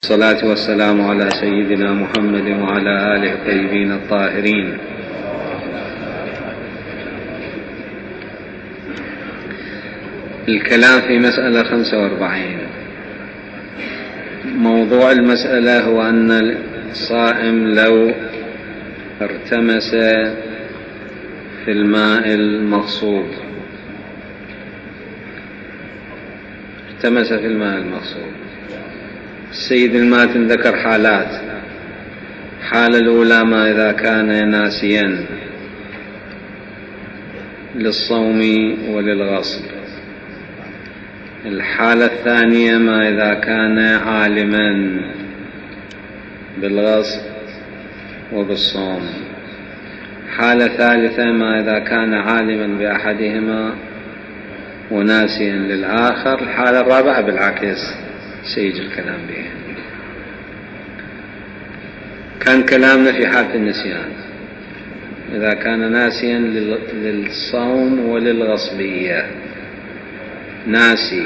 والصلاة والسلام على سيدنا محمد وعلى آله الطيبين الطاهرين. الكلام في مسألة 45. موضوع المسألة هو أن الصائم لو ارتمس في الماء المغصوب السيد الماتن ذكر حالات. الحالة الأولى ما إذا كان ناسيا للصوم وللغصب. الحالة الثانية ما إذا كان عالما بالغصب وبالصوم. حالة ثالثة ما إذا كان عالما بأحدهما وناسيا للآخر. الحالة الرابعة بالعكس سيجي الكلام به. كان كلامنا في حالة النسيان إذا كان ناسيا للصوم وللغصبية. ناسي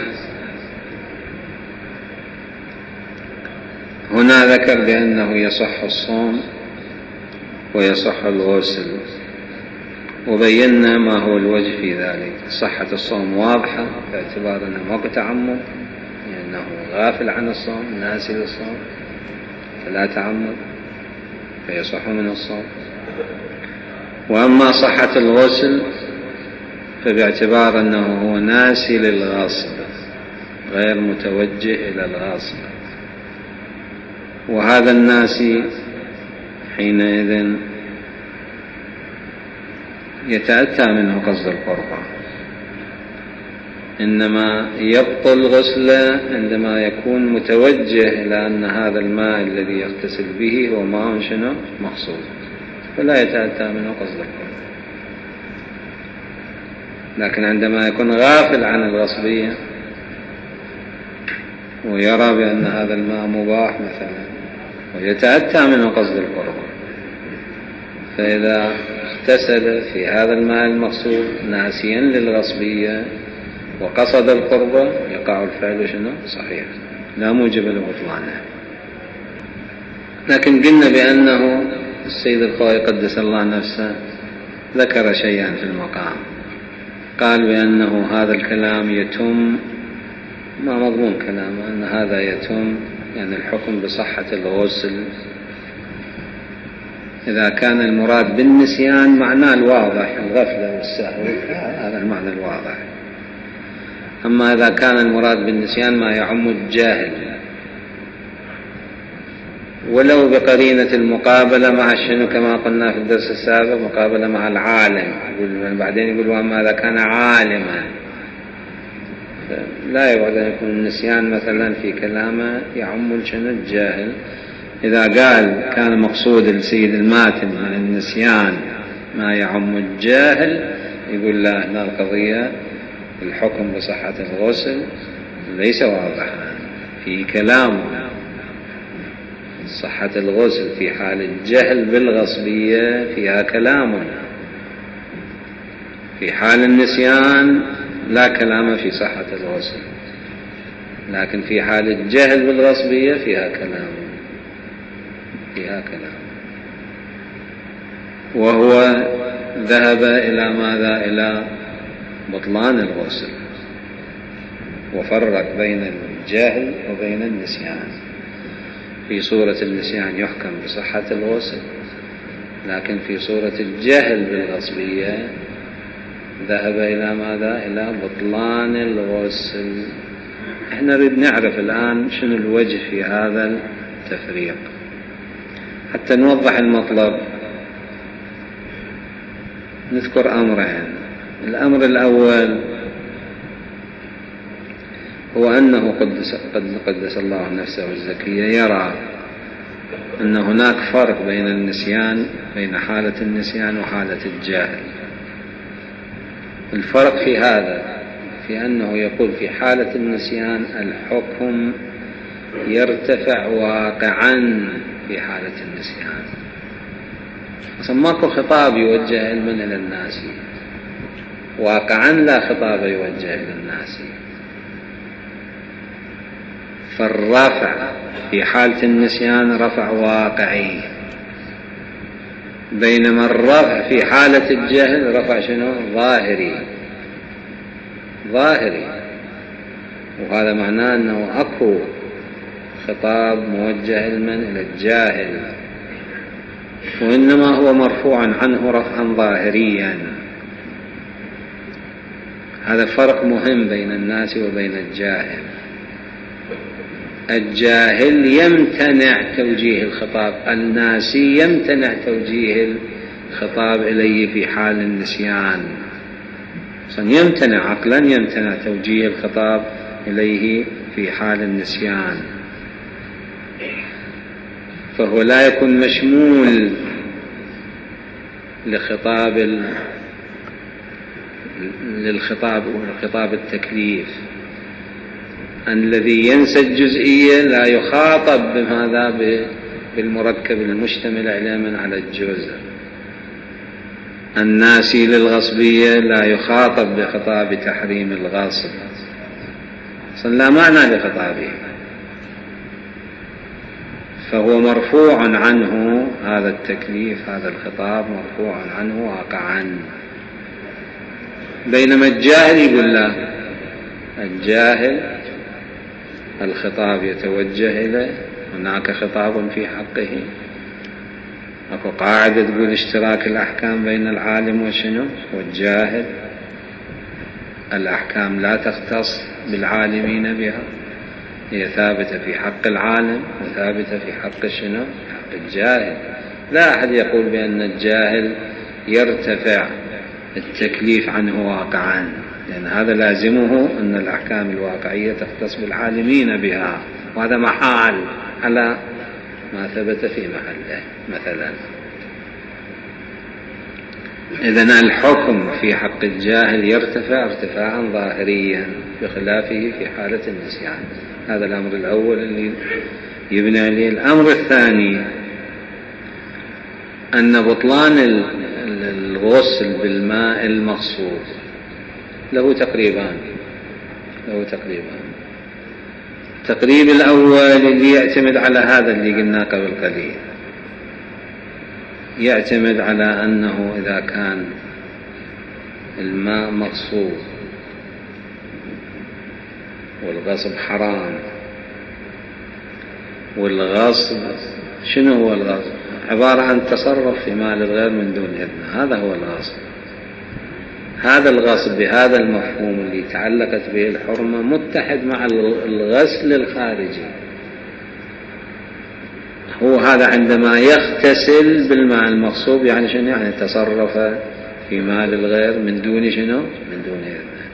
هنا ذكر بأنه يصح الصوم ويصح الغسل، وبينا ما هو الوجه في ذلك. صحة الصوم واضحة باعتبار أنه موقع تعمد، لأنه غافل عن الصوم ناسي للصوم فلا تعمد فيصح من الصوم. وأما صحة الغسل فباعتبار أنه هو ناسي للغصب غير متوجه إلى الغصب، وهذا الناسي حينئذ يتأتى منه قصد القربة، إنما يبطل غسله عندما يكون متوجه إلى أن هذا الماء الذي يغتسل به هو ماء مقصود، فلا يتأتى منه قصد القربة. لكن عندما يكون غافل عن الغصبية ويرى بأن هذا الماء مباح مثلا ويتأتى منه قصد القربة، فإذا اغتسل في هذا الماء المقصود ناسيا للغصبية وقصد القربة يقع الفعل صحيح لا موجب لبطلانه. لكن قلنا بأنه السيد الخوئي قدس الله نفسه ذكر شيئا في المقام، قال بأنه هذا الكلام يتم، ما مضمون كلامه أن هذا يتم يعني الحكم بصحة الغسل إذا كان المراد بالنسيان معناه الواضح الغفلة والسهو، هذا المعنى الواضح. أما إذا كان المراد بالنسيان ما يعم الجاهل ولو بقرينة المقابلة مع الشنو كما قلنا في الدرس السابق، مقابلة مع العالم، بعدين يقول وأما إذا كان عالما، لا يبعد أن يكون النسيان مثلا في كلامه يعم الجاهل. إذا قال كان مقصود السيد الماتن من النسيان ما يعم الجاهل، يقول لا هنا القضية الحكم بصحة الغسل ليس واضحا في كلامه. صحة الغسل في حال الجهل بالغصبية فيها كلام، في حال النسيان لا كلام في صحة الغسل، لكن في حال الجهل بالغصبية فيها كلام. وهو ذهب إلى ماذا؟ إلى بطلان الغسل، وفرق بين الجهل وبين النسيان. في صورة النسيان يحكم بصحة الغسل، لكن في صورة الجهل بالغصبية ذهب إلى ماذا؟ إلى بطلان الغسل. احنا نريد نعرف الآن شنو الوجه في هذا التفريق حتى نوضح المطلب. نذكر أمرين. الأمر الأول هو أنه قدس الله نفسه الزكية يرى أن هناك فرق بين النسيان، بين حالة النسيان وحالة الجهل. الفرق في هذا في أنه يقول في حالة النسيان الحكم يرتفع واقعا في حالة النسيان، أصلا ماكو خطاب يوجه علما إلى الناس، واقعا لا خطاب يوجه إلى الناس. فالرفع في حالة النسيان رفع واقعي، بينما الرفع في حالة الجهل رفع شنو؟ ظاهري. وهذا معناه أنه أكو خطاب موجه إلى الجاهل، وإنما هو مرفوع عنه رفعا ظاهريا. هذا فرق مهم بين الناس وبين الجاهل. الجاهل يمتنع توجيه الخطاب، الناسي يمتنع توجيه الخطاب إليه في حال النسيان. يمتنع عقلا، يمتنع توجيه الخطاب إليه في حال النسيان، فهو لا يكون مشمول للخطاب التكليف. الذي ينسى الجزئية لا يخاطب بهذا بالمركب المشتمل علما على الجزء. الناسي للغصبية لا يخاطب بخطاب تحريم الغصب، لا معنى لخطابه، فهو مرفوع عنه هذا التكليف، هذا الخطاب مرفوع عنه واقعا. بينما الجاهل يقول لا، الجاهل الخطاب يتوجه إليه، هناك خطاب في حقه. أكو قاعدة تقول اشتراك الأحكام بين العالم وشنو والجاهل. الأحكام لا تختص بالعالمين بها، هي ثابتة في حق العالم وثابتة في حق شنو؟ حق الجاهل. لا أحد يقول بأن الجاهل يرتفع التكليف عنه واقعا، لأن هذا لازمه أن الأحكام الواقعية تختص بالعالمين بها، وهذا محال على ما ثبت في محله مثلا. إذن الحكم في حق الجاهل يرتفع ارتفاعا ظاهريا بخلافه في حالة النسيان. هذا الأمر الأول اللي يبنى عليه. الأمر الثاني أن بطلان الغسل بالماء المغصوب له تقريبان. التقريب الأول اللي يعتمد على هذا اللي قلناه قبل قليل، يعتمد على أنه إذا كان الماء مغصوب والغصب حرام، والغصب شنو هو الغصب؟ عبارة عن تصرف في مال الغير من دون إذنه، هذا هو الغصب. هذا الغصب بهذا المفهوم اللي تعلقت به الحرمة متحد مع الغسل الخارجي. هو هذا عندما يغتسل بالماء المغصوب يعني شنو؟ يعني تصرف في مال الغير من دون شنو؟ من دون إذنه،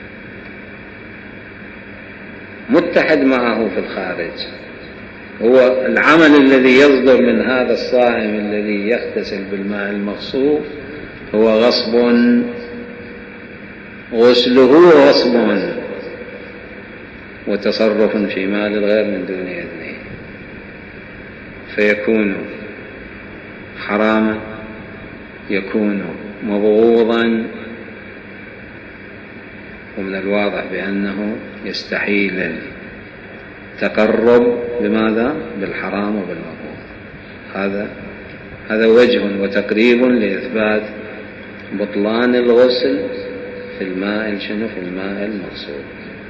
متحد معه في الخارج. هو العمل الذي يصدر من هذا الصائم الذي يغتسل بالماء المغصوب هو غصب، غسله غصب وتصرف في مال الغير من دون إذنه، فيكون حراما، يكون مبغوضا، ومن الواضح بأنه يستحيل التقرب بماذا؟ بالحرام وبالمبغوض. هذا وجه وتقريب لإثبات بطلان الغسل في الماء شنو؟ في الماء المغصوب.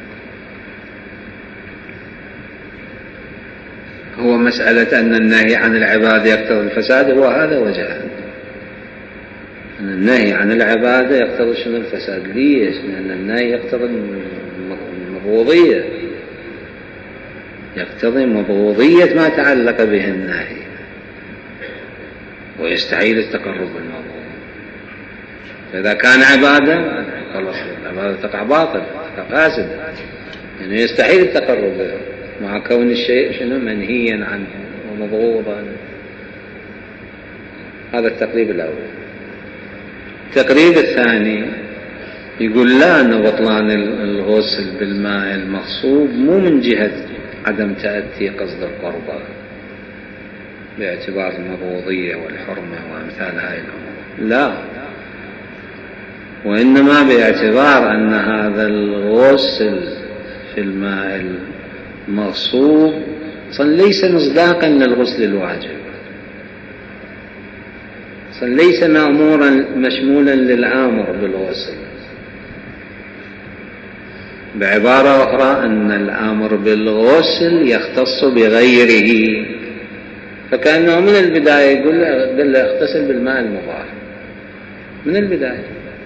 هو مسألة أن النهي عن العبادة يقتضي الفساد، هو هذا وجهه. أن النهي عن العبادة يقتضي شنو؟ الفساد. ليش؟ لأن النهي يقتضي المبغوضية، يقتضي مبغوضية ما تعلق به النهي، ويستحيل التقرب بالمبغوض. فإذا كان عبادة خلاص العبادة تقع باطل، تقع فاسد، يعني يستحيل التقرب به مع كون الشيء شنو؟ منهيا عنه ومبغوضا. هذا التقريب الأول. التقريب الثاني يقول لا، أن بطلان الغسل بالماء المغصوب مو من جهة عدم تأتي قصد القربة باعتبار المبغوضية والحرمة وأمثال هاي الأمور، لا، وإنما باعتبار أن هذا الغسل في الماء مغصوب ليس مصداقا للغسل الواجب، ليس مأمورا مشمولا للآمر بالغسل. بعبارة أخرى أن الآمر بالغسل يختص بغيره، فكأنه من البداية يقول له اغتسل بالماء المباح من البداية،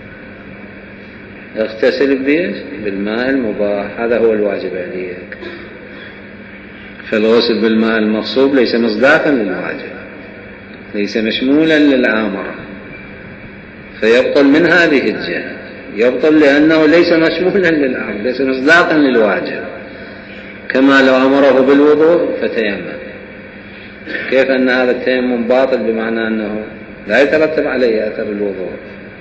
اغتسل بالماء المباح، هذا هو الواجب عليك. فالغسل بالماء المغصوب ليس مصداقا للواجب، ليس مشمولا للآمر، فيبطل من هذه الجهة، يبطل لأنه ليس مشمولا للآمر، ليس مصداقا للواجب. كما لو أمره بالوضوء فتيمم، كيف أن هذا التيمم باطل؟ بمعنى أنه لا يترتب عليه أثر الوضوء،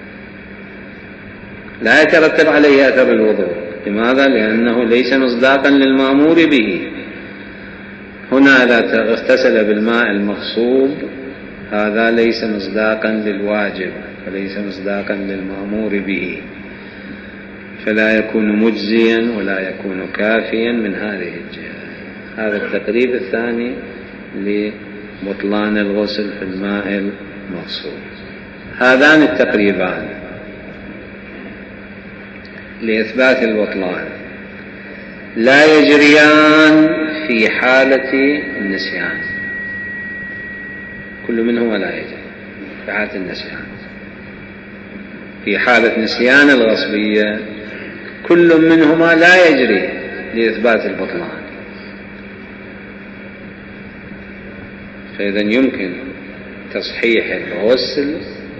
لا يترتب عليه أثر الوضوء. لماذا؟ لأنه ليس مصداقا للمأمور به. هنا إذا اغتسل بالماء المغصوب هذا ليس مصداقا للواجب، فليس مصداقا للمأمور به، فلا يكون مجزيا ولا يكون كافيا من هذه الجهة. هذا التقريب الثاني لبطلان الغسل في الماء المغصوب. هذان التقريبان لإثبات البطلان لا يجريان في حالة النسيان، كل منهما لا يجري في حالة النسيان. في حالة نسيان الغصبية كل منهما لا يجري لإثبات البطلان. فإذا يمكن تصحيح الغسل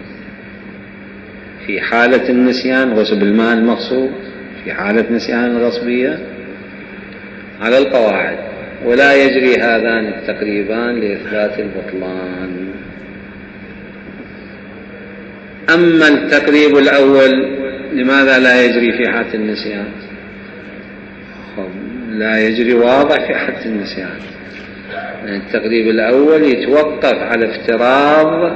في حالة النسيان، غسل بالماء المغصوب في حالة نسيان الغصبية على القواعد، ولا يجري هذان التقريبان لإثبات البطلان. أما التقريب الأول لماذا لا يجري في حالة النسيان؟ لا يجري واضح في حالة النسيان. التقريب الأول يتوقف على افتراض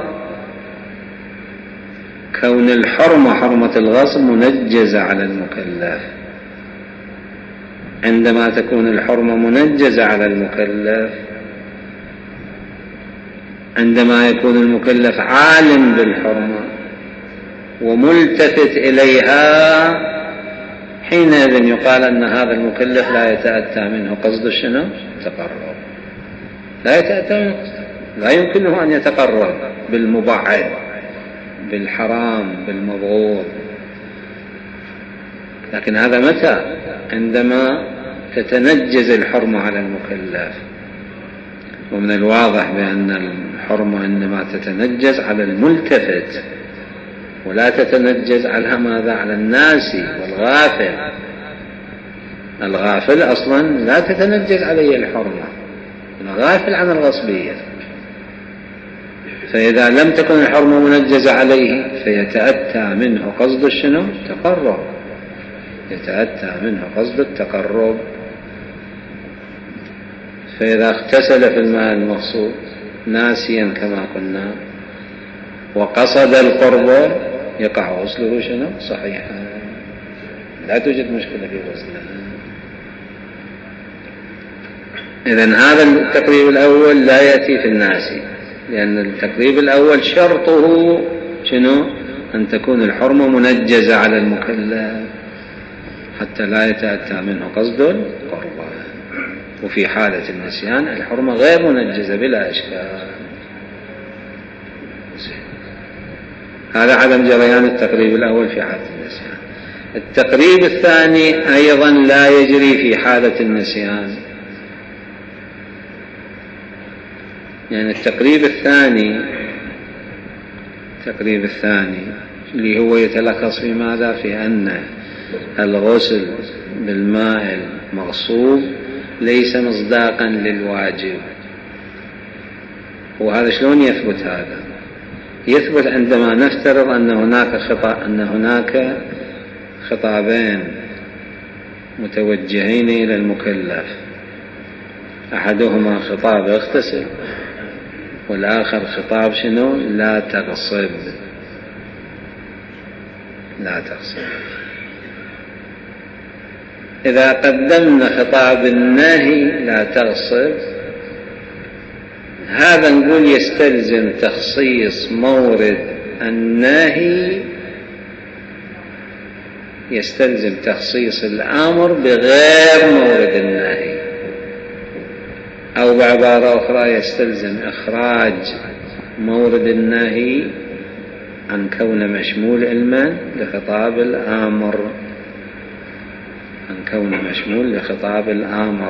كون الحرمة، حرمة الغصب، منجزة على المكلف. عندما تكون الحرمة منجزة على المكلف، عندما يكون المكلف عالم بالحرمة وملتفت إليها، حينئذ يقال أن هذا المكلف لا يتأتى منه قصد شنو؟ تقرب. لا يتأتى منه، لا يمكنه أن يتقرب بالمبعد، بالحرام، بالمبغوض. لكن هذا متى؟ عندما تتنجز الحرمة على المكلف. ومن الواضح بأن الحرمة إنما تتنجز على الملتفت، ولا تتنجز على ماذا؟ على الناسي والغافل. الغافل أصلا لا تتنجز عليه الحرمة، الغافل عن الغصبية. فإذا لم تكن الحرمة منجزة عليه فيتأتى منه قصد شنو؟ تقرب، يتأتى منه قصد التقرب. فإذا اغتسل في الماء المغصوب ناسيا كما قلنا وقصد القرب يقع غسله شنو؟ صحيحا، لا توجد مشكلة في غسله. إذن هذا التقريب الأول لا يأتي في الناسي، لأن التقريب الأول شرطه شنو؟ أن تكون الحرمة منجزة على المكلف حتى لا يتأتى منه قصد القرب. وفي حالة النسيان الحرمة غير منجزة بلا إشكال. هذا عدم جريان التقريب الأول في حالة النسيان. التقريب الثاني أيضا لا يجري في حالة النسيان. يعني التقريب الثاني اللي هو يتلخص في ماذا؟ في أن الغسل بالماء المغصوب ليس مصداقا للواجب. وهذا شلون يثبت؟ هذا يثبت عندما نفترض أن هناك خطابين متوجهين إلى المكلف، أحدهما خطاب اغتسل، والآخر خطاب شنو؟ لا تغصب. إذا قدمنا خطاب النهي لا تغصب، هذا نقول يستلزم تخصيص مورد النهي، يستلزم تخصيص الأمر بغير مورد النهي، أو بعبارة أخرى يستلزم إخراج مورد النهي عن كون مشمول علما لخطاب الآمر، عن كون مشمول لخطاب الآمر.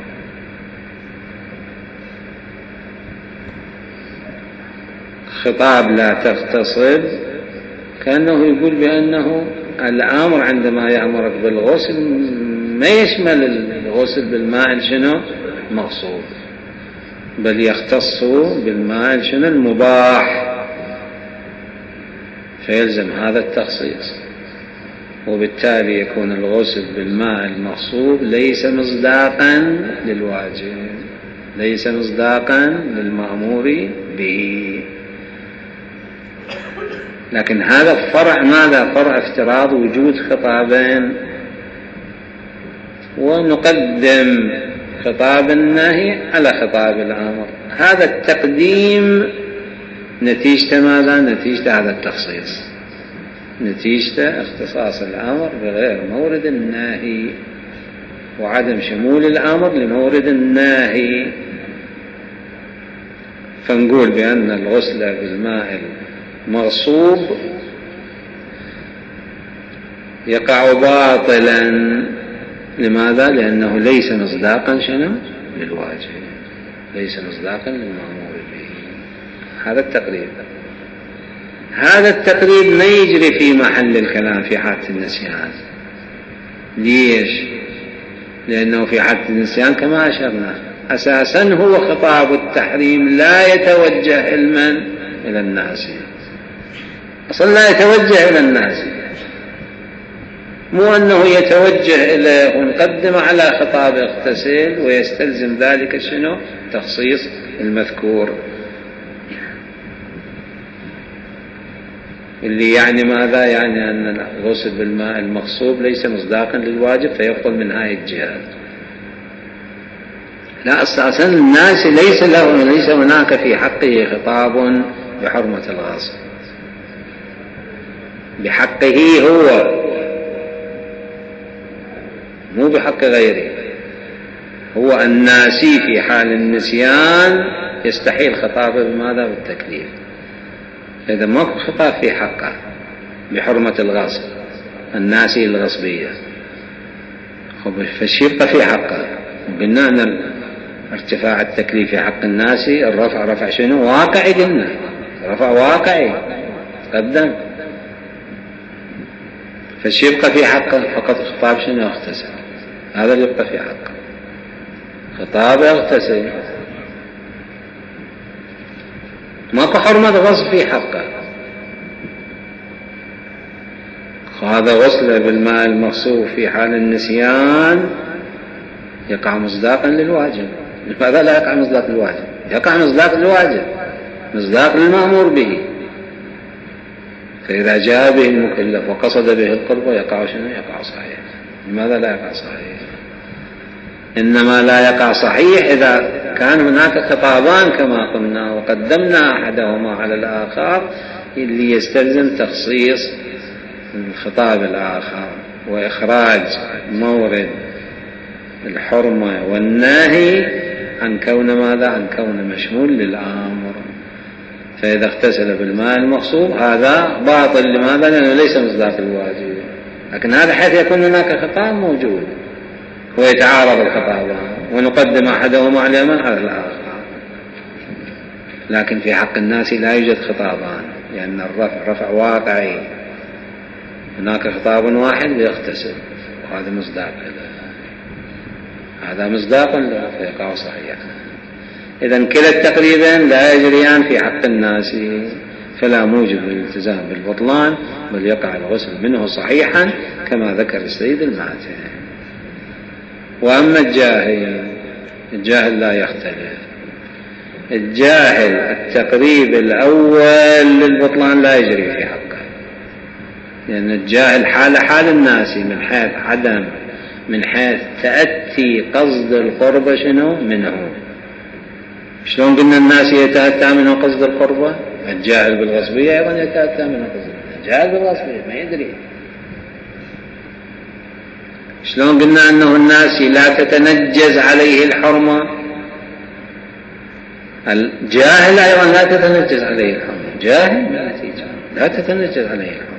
خطاب لا تغتصب كأنه يقول بأنه الآمر عندما يأمرك بالغسل ما يشمل الغسل بالماء شنو مغصوب، بل يختص بالماء شنو المباح، فيلزم هذا التخصيص، وبالتالي يكون الغسل بالماء المغصوب ليس مصداقا للواجب، ليس مصداقا للمأمور به. لكن هذا فرع ماذا؟ فرع افتراض وجود خطابين، ونقدم خطاب النهي على خطاب الأمر. هذا التقديم نتيجة ماذا؟ نتيجة هذا التخصيص، نتيجة اختصاص الأمر بغير مورد النهي وعدم شمول الأمر لمورد النهي. فنقول بأن الغسل بالماء المغصوب يقع باطلا. لماذا؟ لأنه ليس مصداقا شنو للواجب، ليس مصداقا للمأمور به. هذا التقريب، هذا التقريب ما يجري في محل الكلام في حالة النسيان. ليش؟ لأنه في حالة النسيان كما أشرنا أساسا هو خطاب التحريم لا يتوجه علما إلى الناس، أصلا لا يتوجه إلى الناس، مو أنه يتوجه إليه ونقدم على خطاب اغتسل ويستلزم ذلك شنو تخصيص المذكور، اللي يعني ماذا؟ يعني أن الغسل بالماء المغصوب ليس مصداقا للواجب فيدخل من هاي الجهة. لا، أساسا الناس ليس هناك في حقه خطاب بحرمة الغصب، بحقه هو مو بحق غيره. هو الناسي في حال النسيان يستحيل خطابه بماذا؟ بالتكليف. إذا ماكو خطاب في حقه بحرمة الغصب، الناسي الغصبية، فالشيء يبقى في حقه. قلنا أن ارتفاع التكليف في حق الناسي الرفع رفع شنو واقعي، قلنا رفع واقعي قدم، فالشيء يبقى في حقه فقط خطاب شنو اغتسل، هذا اللي يبقى في حقه خطاب اغتسل، ماكو حرمة غصب في حقه. هذا غسل بالماء المغصوب في حال النسيان يقع مصداقا للواجب. لماذا لا يقع مصداق للواجب؟ يقع مصداق للواجب، مصداق للمأمور به. فإذا جاء به المكلف وقصد به القرب يقع شنو؟ يقع صحيح. لماذا لا يقع صحيح؟ إنما لا يقع صحيح إذا كان هناك خطابان كما قلنا وقدمنا أحدهما على الآخر، اللي يستلزم تخصيص الخطاب الآخر وإخراج مورد الحرمة والنهي عن كون ماذا؟ عن كون مشمول للأمر. فإذا اغتسل بالماء المغصوب هذا باطل. لماذا؟ لأنه ليس مصداق الواجب. لكن هذا حيث يكون هناك خطاب موجود ويتعارض الخطابان ونقدم أحدهما على الآخر. لكن في حق الناس لا يوجد خطابان، لأن الرفع رفع واقعي، هناك خطاب واحد ليغتسل وهذا مصداق له، هذا مصداق له فيقع صحيح. إذن كلا التقريبين لا يجريان في حق الناس، فلا موجب للالتزام بالبطلان، بل يقع الغسل منه صحيحا كما ذكر السيد الماتن. وأما الجاهل لا يختلف. الجاهل التقريب الأول للبطلان لا يجري في حقه، لأن الجاهل حال الناس من حيث عدم من حيث تأتي قصد القربة شنو منه. شلون قلنا الناس يتأتى منه قصد القربة؟ الجاهل بالغصبية أيضا يتأتى منه قصد القربة. الجاهل بالغصبية ما يدري. شلون قلنا أنه الناس لا تتنجز عليه الحرمة؟ الجاهل أيضا لا تتنجز عليه الحرمة. جاهل لا تتنجز عليه الحرمة.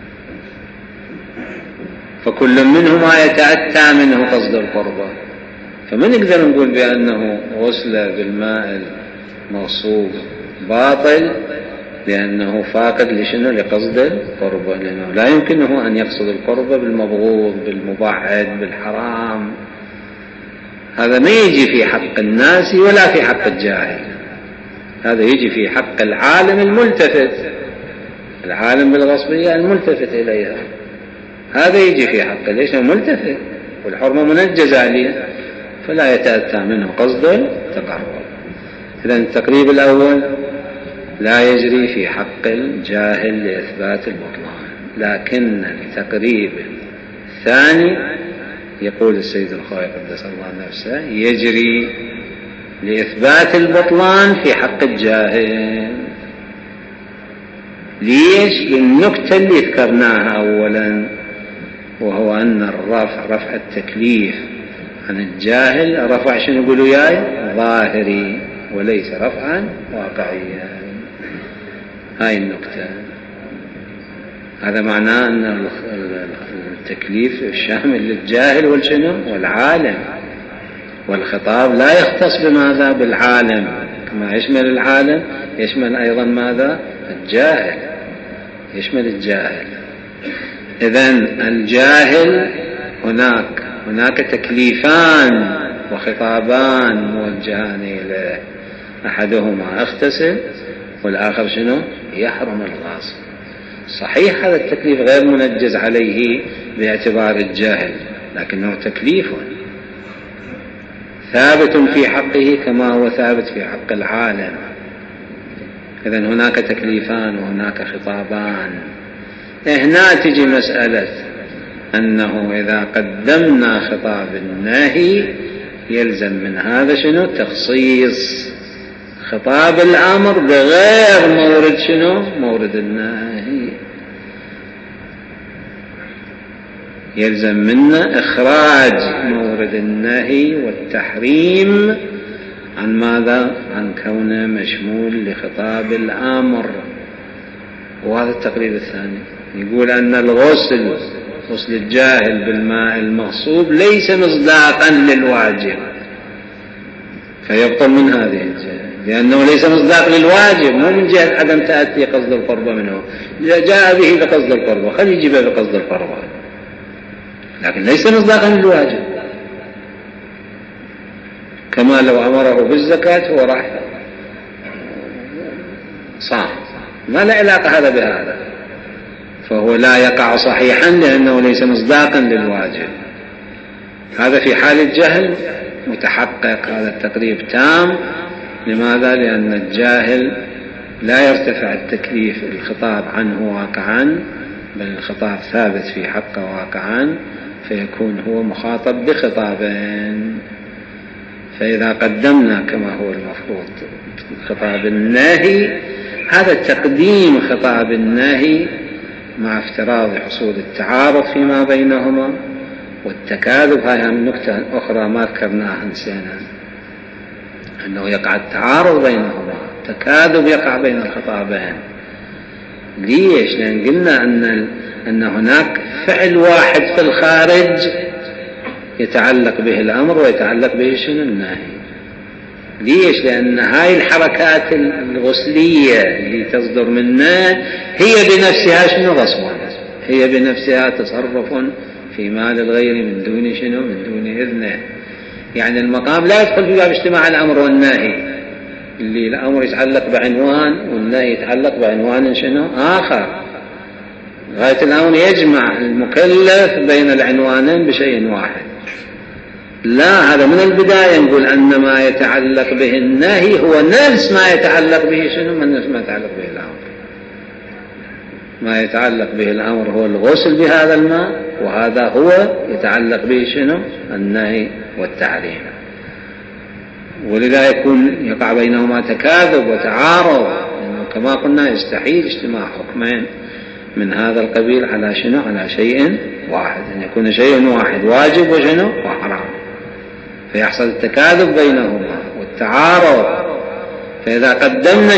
فكل منهما يتأتى منه قصد القربة. فما نقدر نقول بأنه غسل بالماء المغصوب باطل لأنه فاقد لشنو؟ لقصد القربة، لأنه لا يمكنه أن يقصد القربة بالمبغوض بالمبعد بالحرام. هذا ما يجي في حق الناس ولا في حق الجاهل، هذا يجي في حق العالم الملتفت، العالم بالغصبية الملتفت إليها، هذا يجي في حقه. ليش؟ ملتفت والحرمة منجزة عليه فلا يتأتى منه قصد التقرب. إذن التقريب الأول لا يجري في حق الجاهل لإثبات البطلان، لكن التقريب الثاني يقول السيد الخوئي قدس الله نفسه يجري لإثبات البطلان في حق الجاهل. ليش؟ للنكتة اللي ذكرناها أولا، وهو أن رفع التكليف عن الجاهل رفع شنو يقولوا ياي؟ ظاهري وليس رفعا واقعيا. هاي النكتة. هذا معناه أن التكليف الشامل للجاهل والشنو والعالم، والخطاب لا يختص بماذا؟ بالعالم، كما يشمل العالم يشمل أيضا ماذا؟ الجاهل، يشمل الجاهل. إذن الجاهل هناك تكليفان وخطابان موجهان إليه، أحدهما اغتسل والآخر شنو؟ يحرم الغاصب. صحيح هذا التكليف غير منجز عليه باعتبار الجاهل، لكنه تكليف ثابت في حقه كما هو ثابت في حق العالم. إذن هناك تكليفان وهناك خطابان. هنا تجي مسألة أنه إذا قدمنا خطاب النهي يلزم من هذا شنو؟ تخصيص خطاب الأمر بغير مورد شنو؟ مورد النهي. يلزم منا إخراج مورد النهي والتحريم عن ماذا؟ عن كونه مشمول لخطاب الأمر. وهذا التقرير الثاني يقول أن الغسل غسل الجاهل بالماء المغصوب ليس مصداقا للواجب، فيبطل من هذه الجهة، لأنه ليس مصداق للواجب، مو من جهة عدم تأتي قصد القربة منه. جاء به بقصد القربة خلي يجيبه بقصد القربة، لكن ليس مصداقا للواجب. كما لو أمره بالزكاة هو راح صام، ما لا علاقة هذا بهذا، فهو لا يقع صحيحا لأنه ليس مصداقا للواجب. هذا في حال الجهل متحقق، هذا التقريب تام. لماذا؟ لأن الجاهل لا يرتفع التكليف الخطاب عنه واقعا، بل الخطاب ثابت في حقه واقعا، فيكون هو مخاطب بخطابين. فإذا قدمنا كما هو المفروض خطاب النهي، هذا تقديم خطاب النهي مع افتراض حصول التعارض فيما بينهما والتكاذب. هاي هم نكتة أخرى ما ذكرناها نسينا، أنه يقع التعارض بينهما، تكاذب يقع بين الخطابين. ليش؟ لأن قلنا أن هناك فعل واحد في الخارج يتعلق به الأمر ويتعلق به شنو؟ النهي. ليش؟ لأن هاي الحركات الغسلية اللي تصدر منه هي بنفسها شنو؟ غصب، هي بنفسها تصرف في مال الغير من دون شنو؟ من دون إذنه. يعني المقام لا يدخل في باب اجتماع الأمر والنهي، اللي الأمر يتعلق بعنوان والنهي يتعلق بعنوان شنو؟ آخر. غاية الأمر يجمع المكلف بين العنوانين بشيء واحد. لا، هذا من البداية نقول أن ما يتعلق به النهي هو نفس ما يتعلق به شنو؟ من نفس ما يتعلق به الأمر. ما يتعلق به الأمر هو الغسل بهذا الماء، وهذا هو يتعلق به شنو؟ النهي والتحريم. ولذا يقع بينهما تكاذب وتعارض، لأنه كما قلنا يستحيل اجتماع حكمين من هذا القبيل على شنو؟ على شيء واحد، أن يكون شيء واحد واجب وشنو؟ وحرام، فيحصل التكاذب بينهما والتعارض. فإذا قدمنا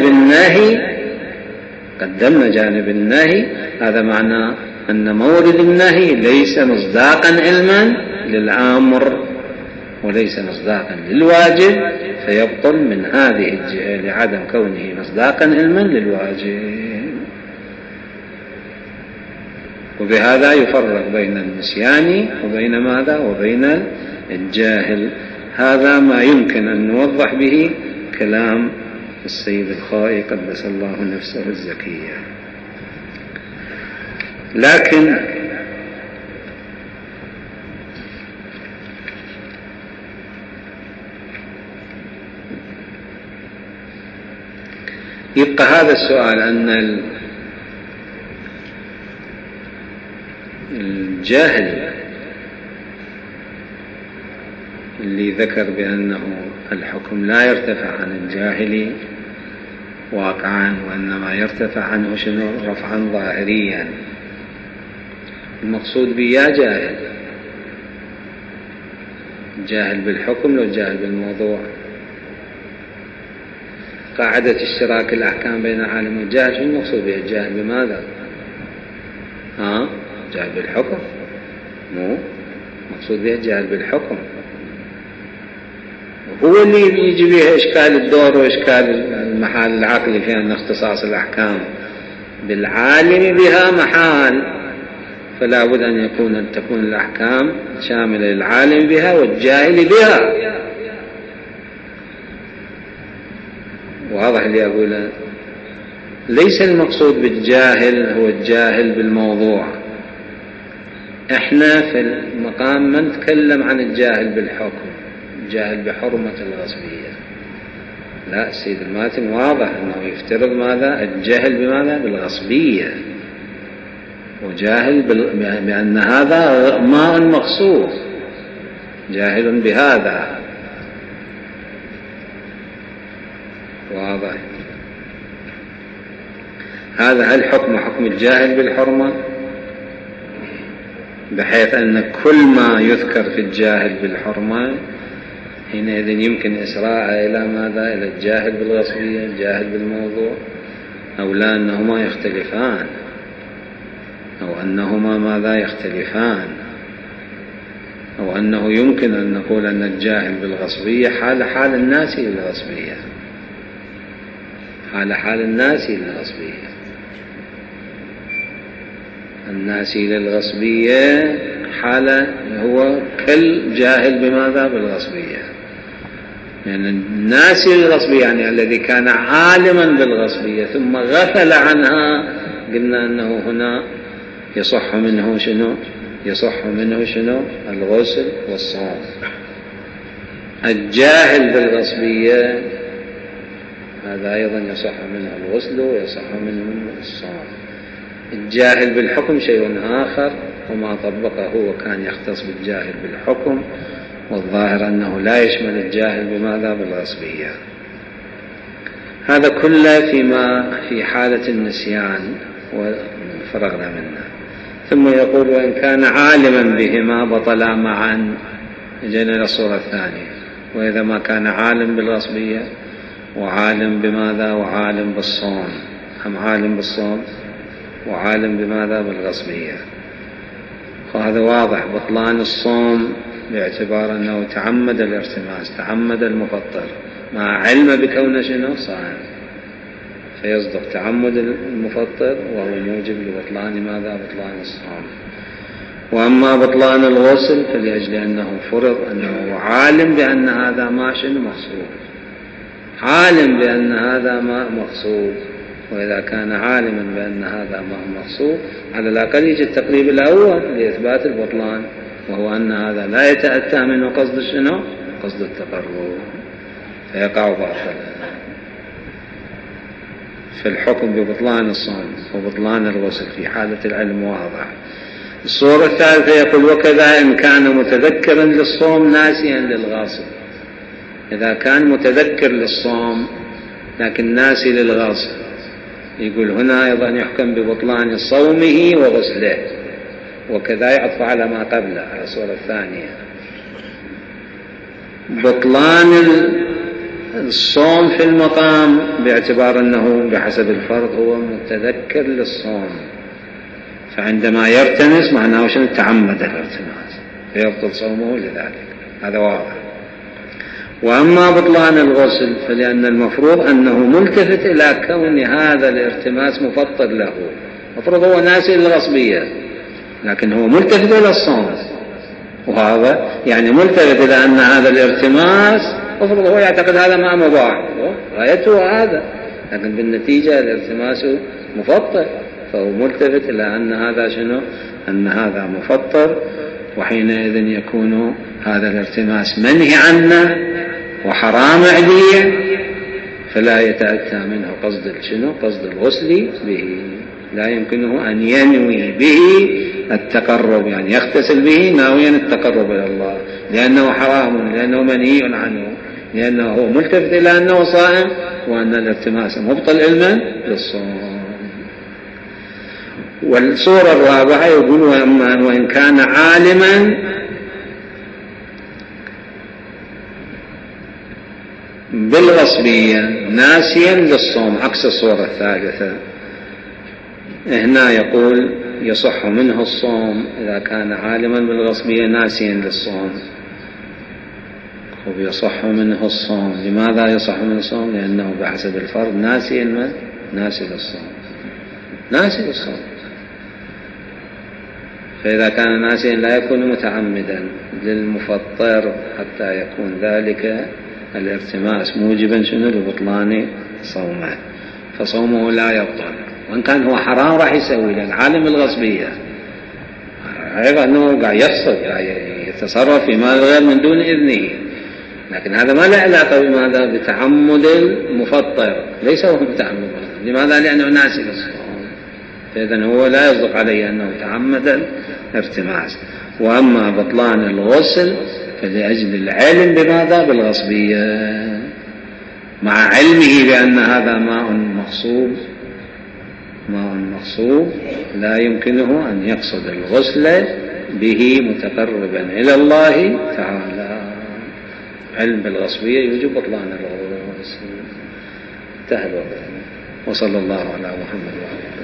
جانب النهي هذا معناه أن مورد النهي ليس مصداقا علما للآمر وليس مصداقا للواجب، فيبطل من هذه الجهة لعدم كونه مصداقا علما للواجب. وبهذا يفرق بين النسيان وبين ماذا؟ وبين الجاهل. هذا ما يمكن أن نوضح به كلام السيد الخائي قدس الله نفسه الزكية. لكن يبقى هذا السؤال، أن الجاهل اللي ذكر بأنه الحكم لا يرتفع عن الجاهل واقعا، وإنما يرتفع عنه شنو؟ رفعا ظاهريا. المقصود به يا جاهل، جاهل بالحكم لو جاهل بالموضوع. قاعدة اشتراك الأحكام بين العالم والجاهل، شو المقصود به؟ الجاهل بماذا؟ جاهل بالحكم، مو مقصود به الجاهل بالحكم. هو اللي يجي به إشكال الدور وإشكال المحال العقلي في أن اختصاص الأحكام بالعالم بها محال، فلا بد أن تكون الأحكام شاملة للعالم بها والجاهل بها. واضح اللي أقوله؟ ليس المقصود بالجاهل هو الجاهل بالموضوع. احنا في المقام ما نتكلم عن الجاهل بالحكم، الجاهل بحرمة الغصبية. لا، السيد الماتن واضح أنه يفترض ماذا؟ الجهل بماذا؟ بالغصبية، وجاهل بأن هذا ما مقصود، جاهل بهذا. واضح؟ هذا الحكم حكم الجاهل بالحرمة، بحيث أن كل ما يذكر في الجاهل بالحرمة حينئذ يمكن إسراءه إلى ماذا؟ إلى الجاهل بالغصبية، الجاهل بالموضوع، أو لا أنهما يختلفان، أو أنهما ماذا؟ يختلفان، أو أنه يمكن أن نقول أن الجاهل بالغصبية حال الناس للغصبية، حال الناس للغصبية. الناس للغصبية حالة هو كالجاهل بماذا؟ بالغصبية. يعني الناس للغصبية يعني الذي كان عالما بالغصبية ثم غفل عنها، قلنا أنه هنا يصح منه شنو؟ يصح منه شنو؟ الغسل والصوم. الجاهل بالغصبية هذا أيضا يصح منه الغسل ويصح منه الصوم. الجاهل بالحكم شيء آخر، وما طبقه هو كان يختص بالجاهل بالحكم، والظاهر أنه لا يشمل الجاهل بماذا؟ بالغصبية. هذا كله فيما في حالة النسيان وفرغنا منه. ثم يقول وإن كان عالما بهما بطلا معا. جينا إلى الصورة الثانية، وإذا ما كان عالم بالغصبية وعالم بماذا؟ وعالم بالصوم، هم عالم بالصوم وعالم بماذا؟ بالغصبية. وهذا واضح بطلان الصوم باعتبار أنه تعمد الارتماس، تعمد المفطر مع علم بكونه شنو؟ صائم، فيصدق تعمد المفطر وهو موجب لبطلان ماذا؟ بطلان الصوم. وأما بطلان الغسل فلأجل أنه فرض أنه عالم بأن هذا ما شنو مقصود، عالم بأن هذا ما مقصود. وإذا كان عالما بأن هذا ما مقصود، على الأقل يجي التقريب الأول لإثبات البطلان، وهو أن هذا لا يتأتى منه قصد شنو؟ قصد التقرب، فيقع باطلا. في الحكم ببطلان الصوم وبطلان الغسل في حالة العلم واضح. الصورة الثالثة يقول وكذا إن كان متذكرا للصوم ناسيا للغاصب. إذا كان متذكر للصوم لكن ناسي للغاصب، يقول هنا أيضا يحكم ببطلان صومه وغسله، وكذا يعطف على ما قبله على الصورة الثانية. بطلان الصوم في المقام باعتبار أنه بحسب الفرض هو متذكر للصوم، فعندما يرتمس معناه شنو؟ تعمد الارتماس فيبطل صومه لذلك، هذا واضح. وأما بطلان الغسل فلأن المفروض أنه ملتفت إلى كون هذا الارتماس مفطر له، مفروض هو ناسي للغصبية لكن هو ملتفت إلى الصوم، وهذا يعني ملتفت إلى أن هذا الارتماس مفروض هو يعتقد هذا ما مباح، غايته هذا، لكن بالنتيجة الارتماس مفطر، فهو ملتفت إلى أن هذا شنو؟ أن هذا مفطر، وحينئذ يكون هذا الارتماس منهي عنه وحرام عليه، فلا يتأتى منه قصد شنو؟ قصد الغسل به، لا يمكنه أن ينوي به التقرب، يعني يغتسل به ناويا التقرب إلى الله، لأنه حرام، لأنه منهي عنه، لأنه هو ملتفت إلى أنه صائم وأن الارتماس مبطل علما للصوم. والصورة الرابعة يقول وإن كان عالما بالغصبية ناسيا للصوم، عكس الصورة الثالثة. هنا يقول يصح منه الصوم إذا كان عالما بالغصبية ناسيا للصوم، يصح منه الصوم. لماذا يصح منه الصوم؟ لأنه بحسب الفرض ناسي للصوم، ناسي للصوم، فإذا كان ناسيا لا يكون متعمدا للمفطر حتى يكون ذلك الارتماس موجبا شنو؟ لبطلان صومه، فصومه لا يبطل. وإن كان هو حرام راح يسوي للعالم الغصبية، أيضا أنه قاعد يفسد، قاعد يتصرف في مال غير من دون إذنه، لكن هذا ما له علاقة بماذا؟ بتعمد المفطر، ليس هو متعمد. لماذا؟ لأنه ناسي للصوم، فإذن هو لا يصدق عليه أنه تعمد الارتماس. وأما بطلان الغسل فلأجل العلم بماذا؟ بالغصبية، مع علمه بأن هذا ماء مغصوب لا يمكنه أن يقصد الغسل به متقربا إلى الله تعالى. علم بالغصبية يوجب بطلان الغسل. انتهى الوقت، وصلى الله على محمد وعلى آله.